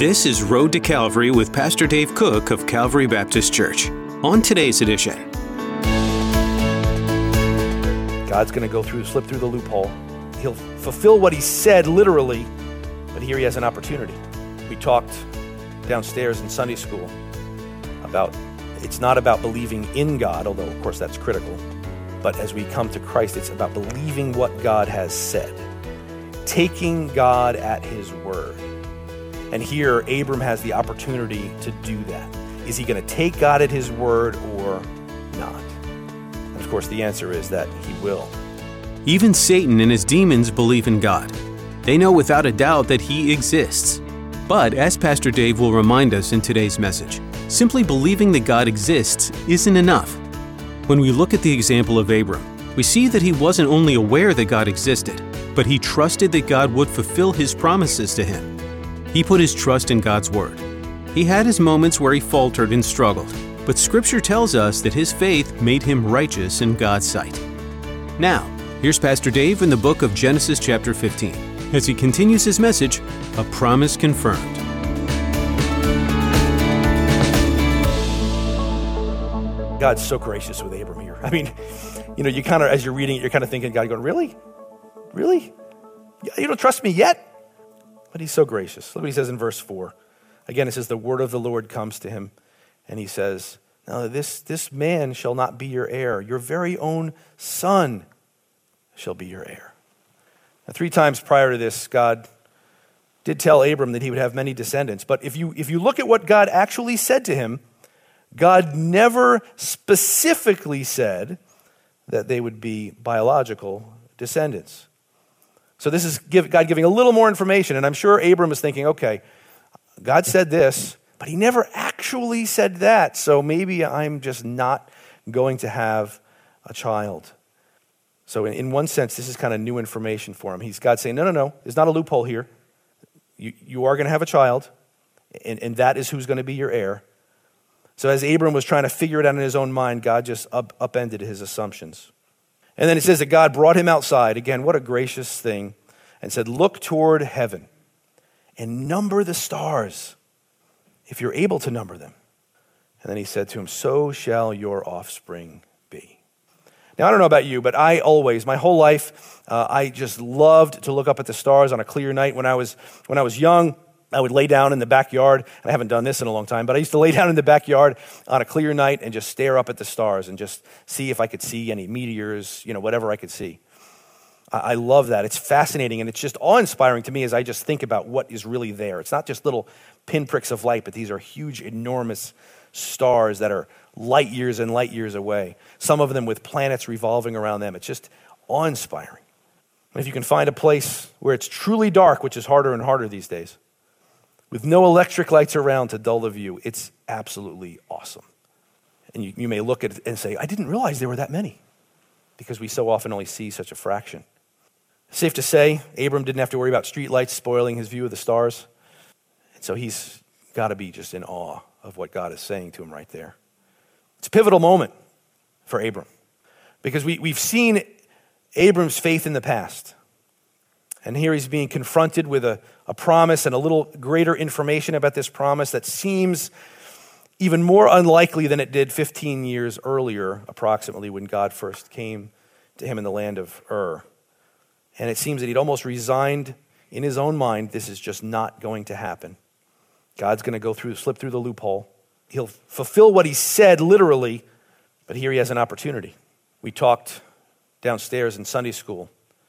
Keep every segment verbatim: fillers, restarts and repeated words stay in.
This is Road to Calvary with Pastor Dave Cook of Calvary Baptist Church. On today's edition, God's going to go through, slip through the loophole. He'll fulfill what he said literally, but here he has an opportunity. We talked downstairs in Sunday school about it's not about believing in God, although of course that's critical, but as we come to Christ, it's about believing what God has said, taking God at his word. And here, Abram has the opportunity to do that. Is he going to take God at his word or not? And of course, the answer is that he will. Even Satan and his demons believe in God. They know without a doubt that he exists. But as Pastor Dave will remind us in today's message, simply believing that God exists isn't enough. When we look at the example of Abram, we see that he wasn't only aware that God existed, but he trusted that God would fulfill his promises to him. He put his trust in God's word. He had his moments where he faltered and struggled, but Scripture tells us that his faith made him righteous in God's sight. Now, here's Pastor Dave in the book of Genesis chapter fifteen, as he continues his message, A Promise Confirmed. God's so gracious with Abram here. I mean, you know, you kind of, as you're reading it, you're kind of thinking, God going, really? Really? You don't trust me yet? But he's so gracious. Look what he says in verse four. Again, it says, the word of the Lord comes to him, and he says, now this, this man shall not be your heir. Your very own son shall be your heir. Now, three times prior to this, God did tell Abram that he would have many descendants. But if you, if you look at what God actually said to him, God never specifically said that they would be biological descendants. So this is give, God giving a little more information, and I'm sure Abram is thinking, okay, God said this, but he never actually said that, so maybe I'm just not going to have a child. So in, in one sense, this is kind of new information for him. He's God saying, no, no, no, there's not a loophole here. You, you are going to have a child, and, and that is who's going to be your heir. So as Abram was trying to figure it out in his own mind, God just up, upended his assumptions. And then it says that God brought him outside. Again, what a gracious thing. And said, look toward heaven and number the stars if you're able to number them. And then he said to him, so shall your offspring be. Now, I don't know about you, but I always, my whole life, uh, I just loved to look up at the stars on a clear night. When I was when I was young, I would lay down in the backyard. I haven't done this in a long time, but I used to lay down in the backyard on a clear night and just stare up at the stars and just see if I could see any meteors, you know, whatever I could see. I, I love that. It's fascinating, and it's just awe-inspiring to me as I just think about what is really there. It's not just little pinpricks of light, but these are huge, enormous stars that are light years and light years away, some of them with planets revolving around them. It's just awe-inspiring. And if you can find a place where it's truly dark, which is harder and harder these days, with no electric lights around to dull the view, it's absolutely awesome. And you, you may look at it and say, I didn't realize there were that many, because we so often only see such a fraction. Safe to say, Abram didn't have to worry about street lights spoiling his view of the stars. And so he's got to be just in awe of what God is saying to him right there. It's a pivotal moment for Abram, because we, we've seen Abram's faith in the past. And here he's being confronted with a, a promise and a little greater information about this promise that seems even more unlikely than it did fifteen years earlier, approximately, when God first came to him in the land of Ur. And it seems that he'd almost resigned in his own mind, this is just not going to happen. God's going to go through, slip through the loophole. He'll fulfill what he said literally, but here he has an opportunity. We talked downstairs in Sunday school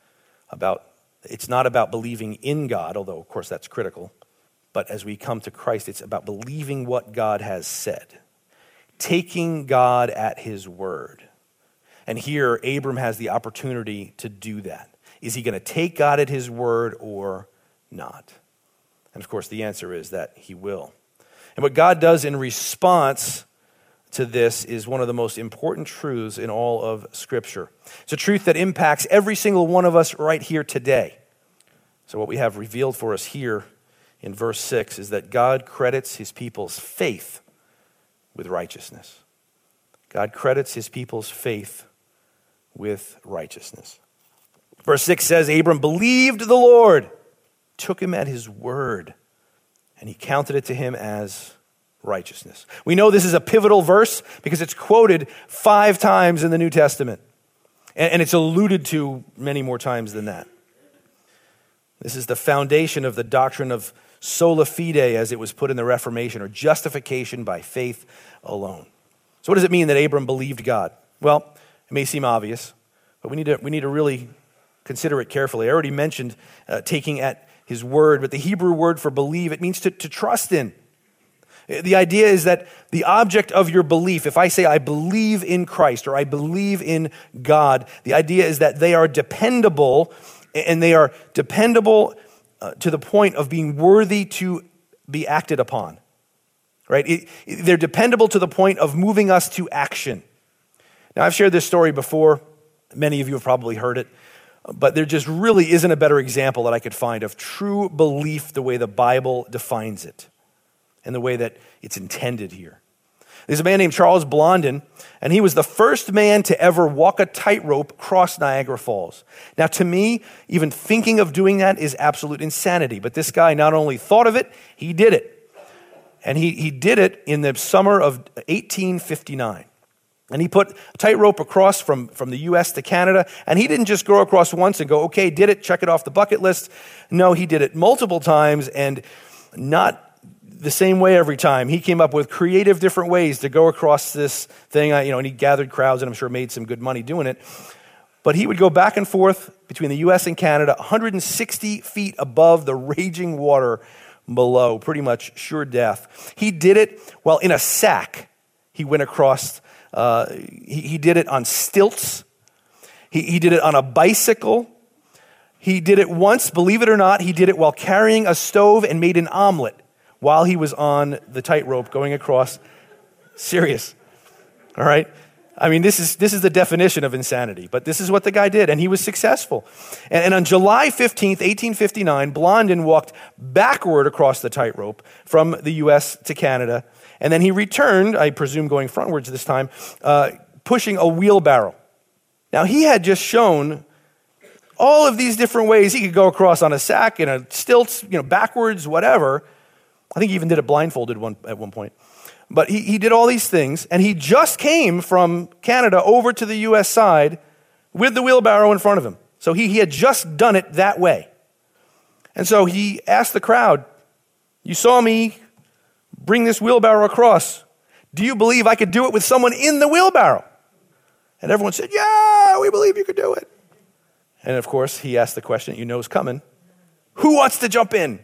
about it's not about believing in God, although of course that's critical, but as we come to Christ, it's about believing what God has said, taking God at his word. And here, Abram has the opportunity to do that. Is he going to take God at his word or not? And of course, the answer is that he will. And what God does in response to this is one of the most important truths in all of Scripture. It's a truth that impacts every single one of us right here today. So what we have revealed for us here in verse six is that God credits his people's faith with righteousness. God credits his people's faith with righteousness. Verse six says, Abram believed the Lord, took him at his word, and he counted it to him as righteousness. We know this is a pivotal verse because it's quoted five times in the New Testament, and, and it's alluded to many more times than that. This is the foundation of the doctrine of sola fide as it was put in the Reformation, or justification by faith alone. So what does it mean that Abram believed God? Well, it may seem obvious, but we need to, we need to really consider it carefully. I already mentioned uh, taking at his word, but the Hebrew word for believe, it means to, to trust in. The idea is that the object of your belief, if I say I believe in Christ or I believe in God, the idea is that they are dependable, and they are dependable uh, to the point of being worthy to be acted upon, right? It, it, they're dependable to the point of moving us to action. Now, I've shared this story before. Many of you have probably heard it, but there just really isn't a better example that I could find of true belief the way the Bible defines it and the way that it's intended here. There's a man named Charles Blondin, and he was the first man to ever walk a tightrope across Niagara Falls. Now, to me, even thinking of doing that is absolute insanity, but this guy not only thought of it, he did it. And he, he did it in the summer of eighteen fifty-nine. And he put a tightrope across from, from the U S to Canada, and he didn't just go across once and go, okay, did it, check it off the bucket list. No, he did it multiple times, and not the same way every time. He came up with creative different ways to go across this thing, you know, and he gathered crowds and I'm sure made some good money doing it. But he would go back and forth between the U S and Canada, one hundred sixty feet above the raging water below, pretty much sure death. He did it while in a sack. He went across, uh, he, he did it on stilts. He, he did it on a bicycle. He did it once, believe it or not, he did it while carrying a stove and made an omelet while he was on the tightrope going across. Serious, all right? I mean, this is this is the definition of insanity, but this is what the guy did, and he was successful. And, and on July fifteenth, eighteen fifty-nine, Blondin walked backward across the tightrope from the U S to Canada, and then he returned, I presume going frontwards this time, uh, pushing a wheelbarrow. Now, he had just shown all of these different ways he could go across on a sack, in a stilts, you know, backwards, whatever. I think he even did it blindfolded one, at one point. But he, he did all these things, and he just came from Canada over to the U S side with the wheelbarrow in front of him. So he, he had just done it that way. And so he asked the crowd, you saw me bring this wheelbarrow across. Do you believe I could do it with someone in the wheelbarrow? And everyone said, yeah, we believe you could do it. And of course, he asked the question that you know is coming. Who wants to jump in?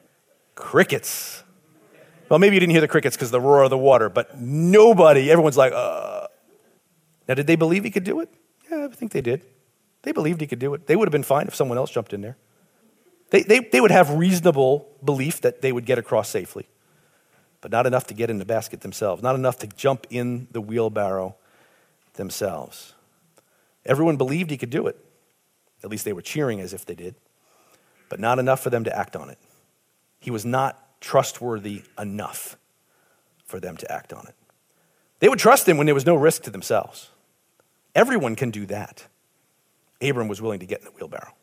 Crickets. Well, maybe you didn't hear the crickets because of the roar of the water, but nobody, everyone's like, uh. Now, did they believe he could do it? Yeah, I think they did. They believed he could do it. They would have been fine if someone else jumped in there. They, they, they would have reasonable belief that they would get across safely, but not enough to get in the basket themselves, not enough to jump in the wheelbarrow themselves. Everyone believed he could do it. At least they were cheering as if they did, but not enough for them to act on it. He was not trustworthy enough for them to act on it. They would trust him when there was no risk to themselves. Everyone can do that. Abram was willing to get in the wheelbarrow.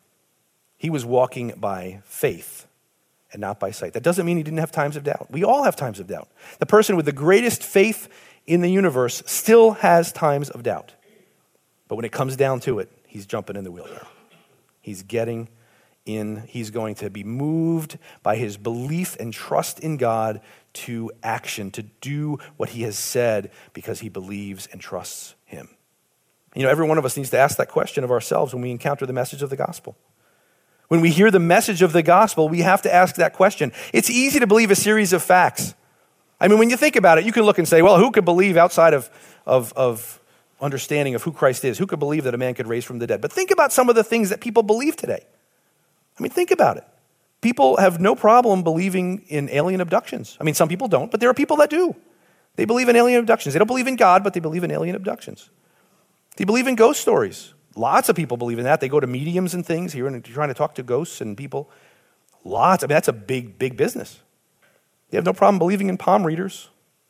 He was walking by faith and not by sight. That doesn't mean he didn't have times of doubt. We all have times of doubt. The person with the greatest faith in the universe still has times of doubt. But when it comes down to it, he's jumping in the wheelbarrow. He's getting in, he's going to be moved by his belief and trust in God to action, to do what he has said because he believes and trusts him. You know, every one of us needs to ask that question of ourselves when we encounter the message of the gospel. When we hear the message of the gospel, we have to ask that question. It's easy to believe a series of facts. I mean, when you think about it, you can look and say, well, who could believe outside of, of, of understanding of who Christ is? Who could believe that a man could raise from the dead? But think about some of the things that people believe today. I mean, think about it. People have no problem believing in alien abductions. I mean, some people don't, but there are people that do. They believe in alien abductions. They don't believe in God, but they believe in alien abductions. They believe in ghost stories. Lots of people believe in that. They go to mediums and things here and trying to talk to ghosts and people. Lots. I mean, that's a big, big business. They have no problem believing in palm readers.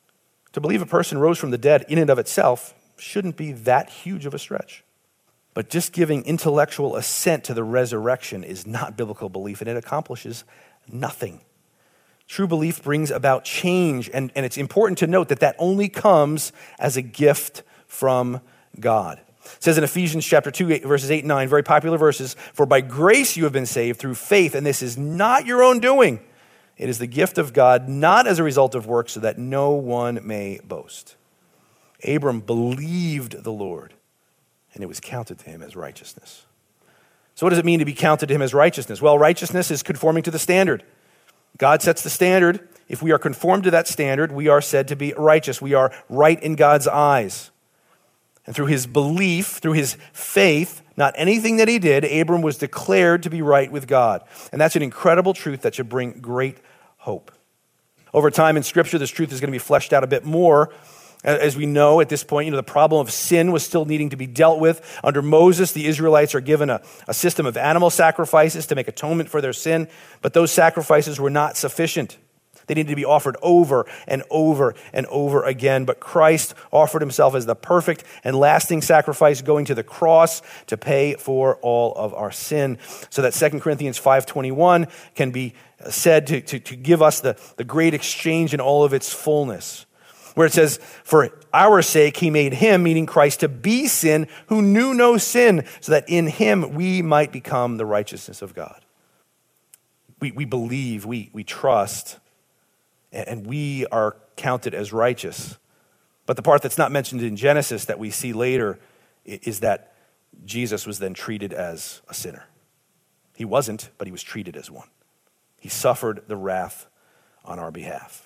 To believe a person rose from the dead in and of itself shouldn't be that huge of a stretch. But just giving intellectual assent to the resurrection is not biblical belief, and it accomplishes nothing. True belief brings about change, and, and it's important to note that that only comes as a gift from God. It says in Ephesians chapter two, eight, verses eight and nine, very popular verses, "For by grace you have been saved through faith, and this is not your own doing. It is the gift of God, not as a result of works, so that no one may boast." Abram believed the Lord, and it was counted to him as righteousness. So what does it mean to be counted to him as righteousness? Well, righteousness is conforming to the standard. God sets the standard. If we are conformed to that standard, we are said to be righteous. We are right in God's eyes. And through his belief, through his faith, not anything that he did, Abram was declared to be right with God. And that's an incredible truth that should bring great hope. Over time in Scripture, this truth is going to be fleshed out a bit more. As we know at this point, you know, the problem of sin was still needing to be dealt with. Under Moses, the Israelites are given a, a system of animal sacrifices to make atonement for their sin, but those sacrifices were not sufficient. They needed to be offered over and over and over again. But Christ offered himself as the perfect and lasting sacrifice, going to the cross to pay for all of our sin. So that Second Corinthians five twenty-one can be said to, to, to give us the, the great exchange in all of its fullness. Where it says, "For our sake he made him," meaning Christ, "to be sin who knew no sin, so that in him we might become the righteousness of God." We, we believe, we, we trust, and we are counted as righteous. But the part that's not mentioned in Genesis that we see later is that Jesus was then treated as a sinner. He wasn't, but he was treated as one. He suffered the wrath on our behalf.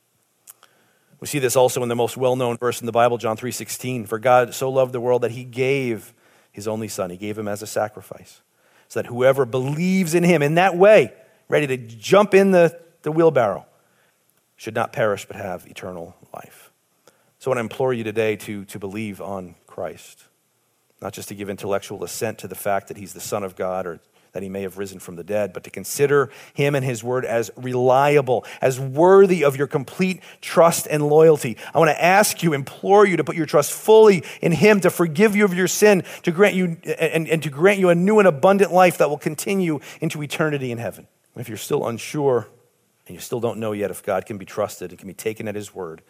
We see this also in the most well-known verse in the Bible, John three sixteen. "For God so loved the world that he gave his only son." He gave him as a sacrifice, so that whoever believes in him in that way, ready to jump in the, the wheelbarrow, should not perish but have eternal life. So I want to implore you today to, to believe on Christ, not just to give intellectual assent to the fact that he's the Son of God or that he may have risen from the dead, but to consider him and his word as reliable, as worthy of your complete trust and loyalty. I want to ask you, implore you to put your trust fully in him, to forgive you of your sin, to grant you and, and to grant you a new and abundant life that will continue into eternity in heaven. If you're still unsure and you still don't know yet if God can be trusted and can be taken at his word,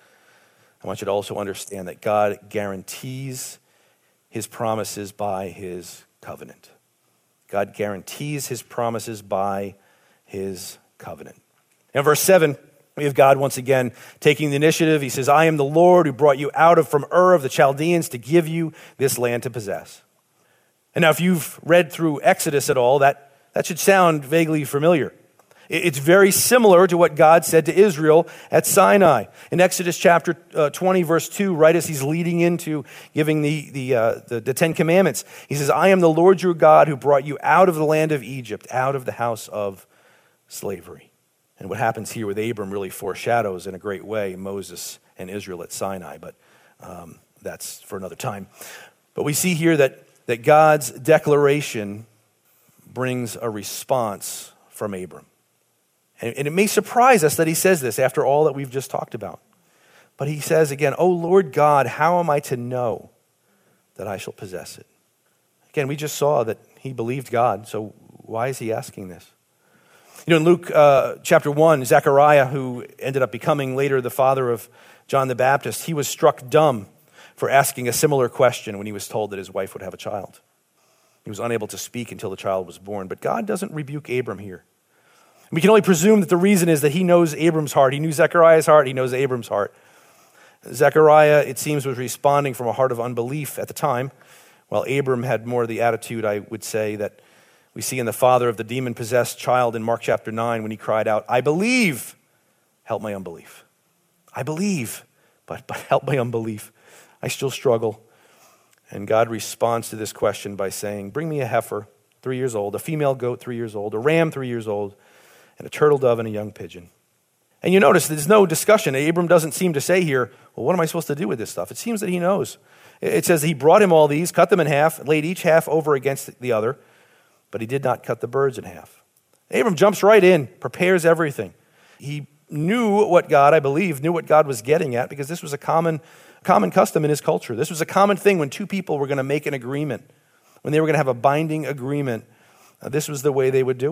I want you to also understand that God guarantees his promises by his covenant. God guarantees his promises by his covenant. In verse seven, we have God once again taking the initiative. He says, "I am the Lord who brought you out of from Ur of the Chaldeans to give you this land to possess." And now if you've read through Exodus at all, that, that should sound vaguely familiar. It's very similar to what God said to Israel at Sinai. In Exodus chapter uh, twenty, verse two, right as he's leading into giving the, the, uh, the, the Ten Commandments, he says, "I am the Lord your God who brought you out of the land of Egypt, out of the house of slavery." And what happens here with Abram really foreshadows in a great way Moses and Israel at Sinai, but um, that's for another time. But we see here that, that God's declaration brings a response from Abram. And it may surprise us that he says this after all that we've just talked about. But he says again, "O Lord God, how am I to know that I shall possess it?" Again, we just saw that he believed God, so why is he asking this? You know, in Luke uh, chapter one, Zechariah, who ended up becoming later the father of John the Baptist, he was struck dumb for asking a similar question when he was told that his wife would have a child. He was unable to speak until the child was born. But God doesn't rebuke Abram here. We can only presume that the reason is that he knows Abram's heart. He knew Zechariah's heart. He knows Abram's heart. Zechariah, it seems, was responding from a heart of unbelief at the time, while Abram had more of the attitude, I would say, that we see in the father of the demon-possessed child in Mark chapter nine when he cried out, "I believe, help my unbelief." I believe, but, but help my unbelief. I still struggle. And God responds to this question by saying, "Bring me a heifer, three years old, a female goat, three years old, a ram, three years old, and a turtle dove and a young pigeon." And you notice there's no discussion. Abram doesn't seem to say here, well, what am I supposed to do with this stuff? It seems that he knows. It says he brought him all these, cut them in half, laid each half over against the other, but he did not cut the birds in half. Abram jumps right in, prepares everything. He knew what God, I believe, knew what God was getting at, because this was a common, common custom in his culture. This was a common thing when two people were going to make an agreement, when they were going to have a binding agreement. Uh, this was the way they would do it.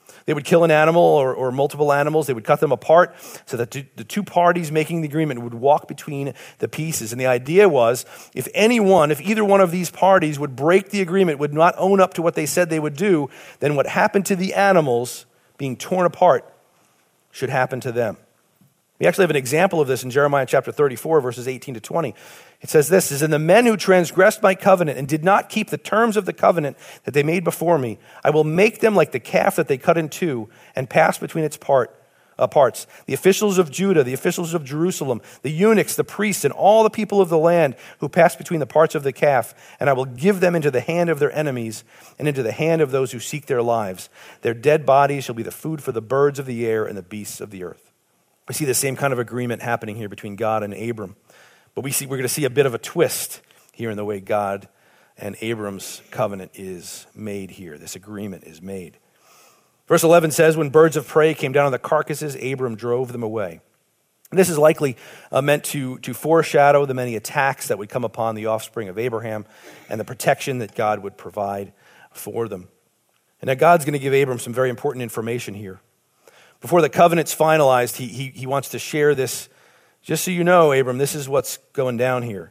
They would kill an animal or, or multiple animals. They would cut them apart so that the two parties making the agreement would walk between the pieces. And the idea was, if anyone, if either one of these parties would break the agreement, would not own up to what they said they would do, then what happened to the animals being torn apart should happen to them. We actually have an example of this in Jeremiah chapter thirty-four, verses eighteen to twenty. It says this, is, "And the men who transgressed my covenant and did not keep the terms of the covenant that they made before me, I will make them like the calf that they cut in two and pass between its part, uh, parts. The officials of Judah, the officials of Jerusalem, the eunuchs, the priests, and all the people of the land who pass between the parts of the calf, and I will give them into the hand of their enemies and into the hand of those who seek their lives. Their dead bodies shall be the food for the birds of the air and the beasts of the earth." We see the same kind of agreement happening here between God and Abram. But we see, we're going to see a bit of a twist here in the way God and Abram's covenant is made here. This agreement is made. Verse eleven says, "When birds of prey came down on the carcasses, Abram drove them away." And this is likely uh, meant to, to foreshadow the many attacks that would come upon the offspring of Abraham and the protection that God would provide for them. And now God's going to give Abram some very important information here. Before the covenant's finalized, he, he, he wants to share this. Just so you know, Abram, this is what's going down here.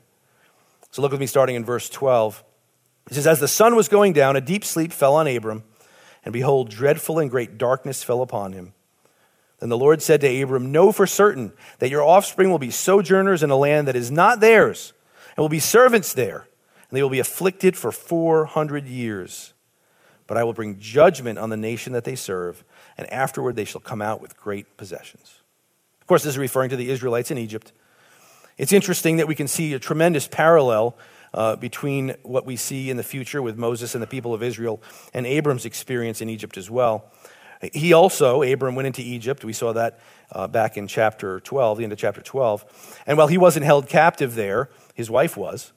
So look with me starting in verse twelve. It says, "As the sun was going down, a deep sleep fell on Abram, and behold, dreadful and great darkness fell upon him. Then the Lord said to Abram, know for certain that your offspring will be sojourners in a land that is not theirs, and will be servants there, and they will be afflicted for four hundred years. But I will bring judgment on the nation that they serve, and afterward they shall come out with great possessions." Of course, this is referring to the Israelites in Egypt. It's interesting that we can see a tremendous parallel uh, between what we see in the future with Moses and the people of Israel and Abram's experience in Egypt as well. He also, Abram, went into Egypt. We saw that uh, back in chapter twelve, the end of chapter twelve. And while he wasn't held captive there, his wife was.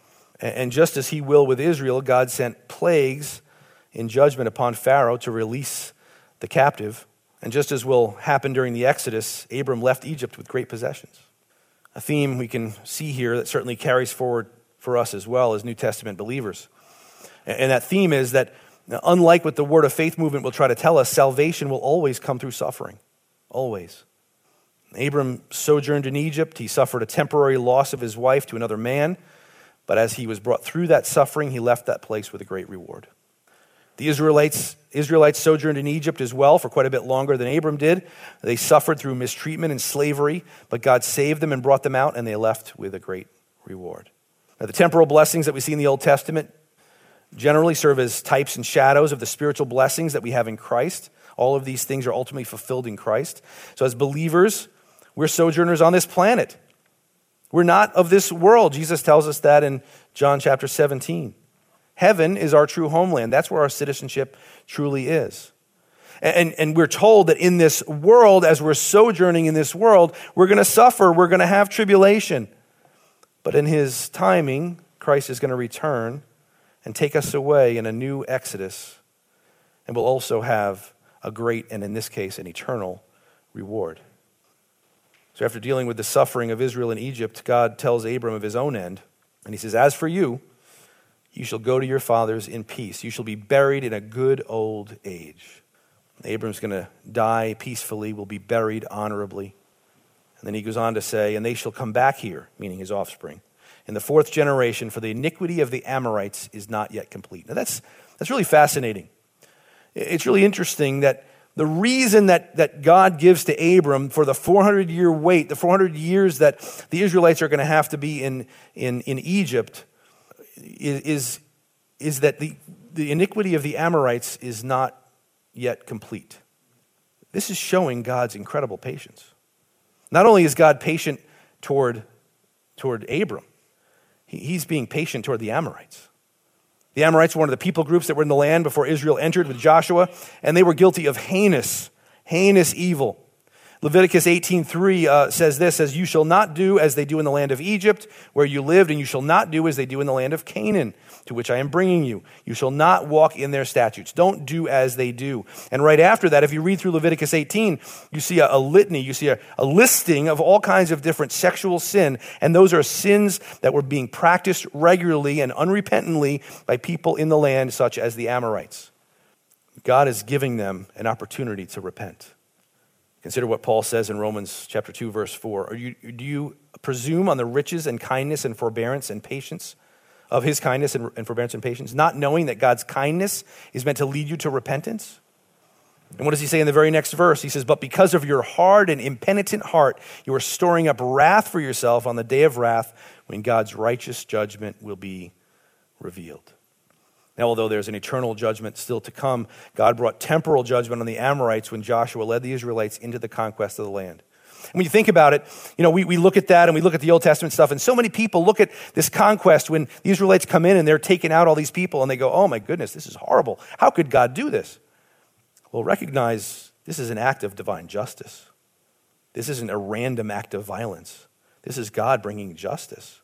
And just as he will with Israel, God sent plagues in judgment upon Pharaoh to release the captive. And just as will happen during the Exodus, Abram left Egypt with great possessions. A theme we can see here that certainly carries forward for us as well as New Testament believers. And that theme is that, unlike what the Word of Faith movement will try to tell us, salvation will always come through suffering. Always. Abram sojourned in Egypt. He suffered a temporary loss of his wife to another man. But as he was brought through that suffering, he left that place with a great reward. The Israelites, Israelites sojourned in Egypt as well for quite a bit longer than Abram did. They suffered through mistreatment and slavery, but God saved them and brought them out, and they left with a great reward. Now, the temporal blessings that we see in the Old Testament generally serve as types and shadows of the spiritual blessings that we have in Christ. All of these things are ultimately fulfilled in Christ. So as believers, we're sojourners on this planet. We're not of this world. Jesus tells us that in John chapter seventeen. Heaven is our true homeland. That's where our citizenship truly is. And, and we're told that in this world, as we're sojourning in this world, we're going to suffer, we're going to have tribulation. But in his timing, Christ is going to return and take us away in a new exodus. And we'll also have a great, and in this case, an eternal reward. So after dealing with the suffering of Israel in Egypt, God tells Abram of his own end. And he says, as for you, you shall go to your fathers in peace. You shall be buried in a good old age. Abram's going to die peacefully, will be buried honorably. And then he goes on to say, and they shall come back here, meaning his offspring, in the fourth generation, for the iniquity of the Amorites is not yet complete. Now that's that's really fascinating. It's really interesting that the reason that, that God gives to Abram for the four hundred year wait, the four hundred years that the Israelites are going to have to be in, in, in Egypt, is, is, is that the, the iniquity of the Amorites is not yet complete. This is showing God's incredible patience. Not only is God patient toward, toward Abram, he, he's being patient toward the Amorites. The Amorites were one of the people groups that were in the land before Israel entered with Joshua, and they were guilty of heinous, heinous evil. Leviticus eighteen three uh, says this, says, you shall not do as they do in the land of Egypt, where you lived, and you shall not do as they do in the land of Canaan, to which I am bringing you. You shall not walk in their statutes. Don't do as they do. And right after that, if you read through Leviticus eighteen, you see a, a litany, you see a, a listing of all kinds of different sexual sin, and those are sins that were being practiced regularly and unrepentantly by people in the land, such as the Amorites. God is giving them an opportunity to repent. Consider what Paul says in Romans chapter two, verse four. Are you, do you presume on the riches and kindness and forbearance and patience of his kindness and, and forbearance and patience, not knowing that God's kindness is meant to lead you to repentance? And what does he say in the very next verse? He says, but because of your hard and impenitent heart, you are storing up wrath for yourself on the day of wrath when God's righteous judgment will be revealed. Now, although there's an eternal judgment still to come, God brought temporal judgment on the Amorites when Joshua led the Israelites into the conquest of the land. And when you think about it, you know, we, we look at that and we look at the Old Testament stuff, and so many people look at this conquest when the Israelites come in and they're taking out all these people and they go, oh my goodness, this is horrible. How could God do this? Well, recognize this is an act of divine justice. This isn't a random act of violence. This is God bringing justice.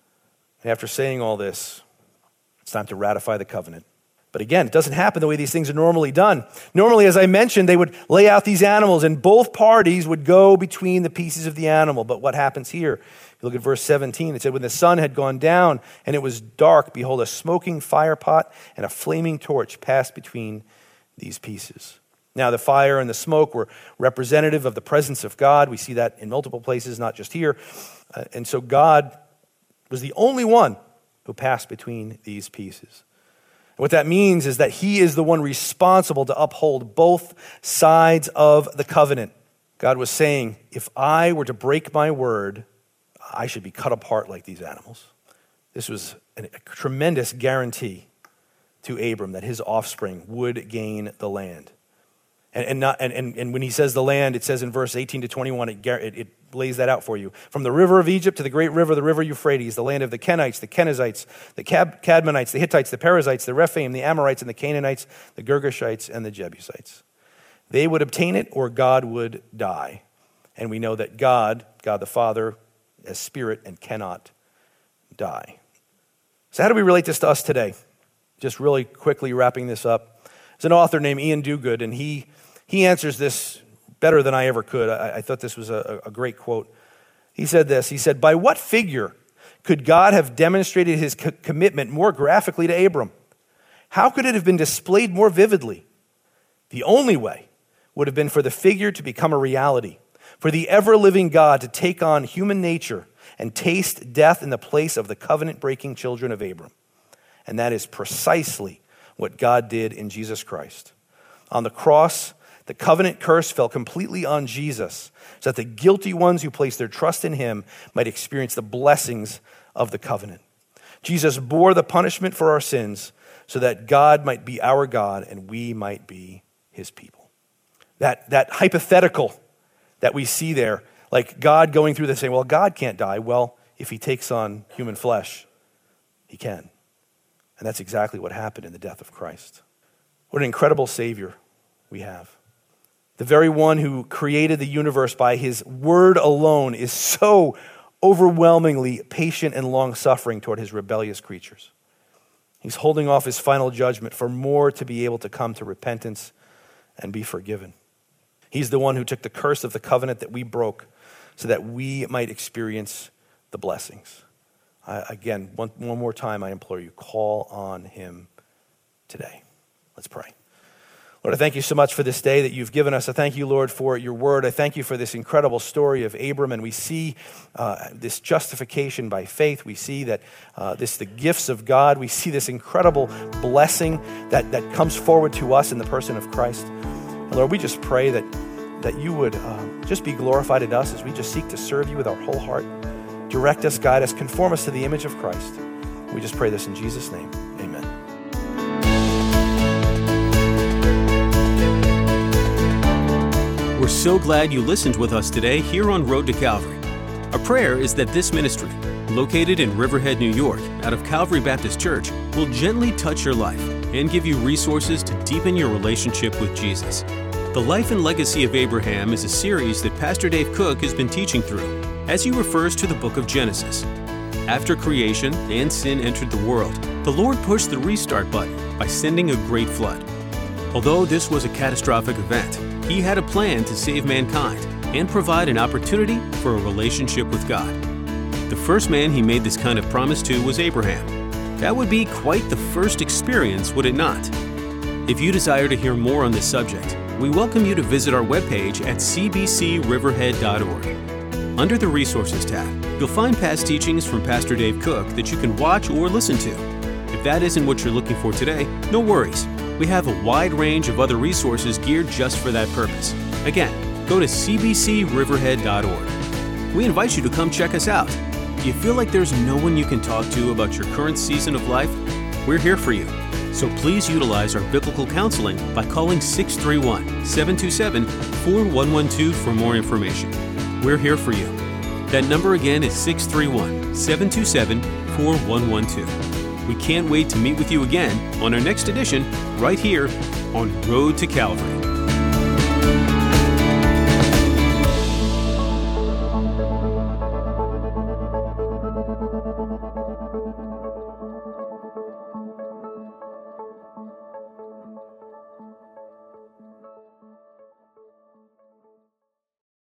And after saying all this, it's time to ratify the covenant. But again, it doesn't happen the way these things are normally done. Normally, as I mentioned, they would lay out these animals and both parties would go between the pieces of the animal. But what happens here? If you look at verse seventeen, it said, when the sun had gone down and it was dark, behold, a smoking fire pot and a flaming torch passed between these pieces. Now, the fire and the smoke were representative of the presence of God. We see that in multiple places, not just here. Uh, and so God was the only one who passed between these pieces. And what that means is that he is the one responsible to uphold both sides of the covenant. God was saying, if I were to break my word, I should be cut apart like these animals. This was a tremendous guarantee to Abram that his offspring would gain the land. And, and, not, and, and, and when he says the land, it says in verse eighteen to twenty-one, it, it, it lays that out for you. From the river of Egypt to the great river, the river Euphrates, the land of the Kenites, the Kenizzites, the Cad- Cadmonites, the Hittites, the Perizzites, the Rephaim, the Amorites, and the Canaanites, the Girgashites, and the Jebusites. They would obtain it or God would die. And we know that God, God the Father, is spirit and cannot die. So how do we relate this to us today? Just really quickly wrapping this up. There's an author named Ian Duguid, and he He answers this better than I ever could. I, I thought this was a, a great quote. He said this, he said, by what figure could God have demonstrated his co- commitment more graphically to Abram? How could it have been displayed more vividly? The only way would have been for the figure to become a reality, for the ever-living God to take on human nature and taste death in the place of the covenant-breaking children of Abram. And that is precisely what God did in Jesus Christ. On the cross, the covenant curse fell completely on Jesus so that the guilty ones who placed their trust in him might experience the blessings of the covenant. Jesus bore the punishment for our sins so that God might be our God and we might be his people. That, that hypothetical that we see there, like God going through this saying, well, God can't die. Well, if he takes on human flesh, he can. And that's exactly what happened in the death of Christ. What an incredible Savior we have. The very one who created the universe by his word alone is so overwhelmingly patient and long-suffering toward his rebellious creatures. He's holding off his final judgment for more to be able to come to repentance and be forgiven. He's the one who took the curse of the covenant that we broke so that we might experience the blessings. I, again, one, one more time, I implore you, call on him today. Let's pray. Lord, I thank you so much for this day that you've given us. I thank you, Lord, for your word. I thank you for this incredible story of Abram, and we see uh, this justification by faith. We see that uh, this the gifts of God. We see this incredible blessing that, that comes forward to us in the person of Christ. And Lord, we just pray that, that you would uh, just be glorified in us as we just seek to serve you with our whole heart. Direct us, guide us, conform us to the image of Christ. We just pray this in Jesus' name. Amen. We're so glad you listened with us today here on Road to Calvary. Our prayer is that this ministry, located in Riverhead, New York, out of Calvary Baptist Church, will gently touch your life and give you resources to deepen your relationship with Jesus. The Life and Legacy of Abraham is a series that Pastor Dave Cook has been teaching through as he refers to the book of Genesis. After creation and sin entered the world, the Lord pushed the restart button by sending a great flood. Although this was a catastrophic event, he had a plan to save mankind and provide an opportunity for a relationship with God. The first man he made this kind of promise to was Abraham. That would be quite the first experience, would it not? If you desire to hear more on this subject, we welcome you to visit our webpage at c b c riverhead dot org. Under the Resources tab, you'll find past teachings from Pastor Dave Cook that you can watch or listen to. If that isn't what you're looking for today, no worries. We have a wide range of other resources geared just for that purpose. Again, go to c b c riverhead dot org. We invite you to come check us out. Do you feel like there's no one you can talk to about your current season of life? We're here for you. So please utilize our biblical counseling by calling six three one, seven two seven, four one one two for more information. We're here for you. That number again is six three one, seven two seven, four one one two. We can't wait to meet with you again on our next edition right here on Road to Calvary.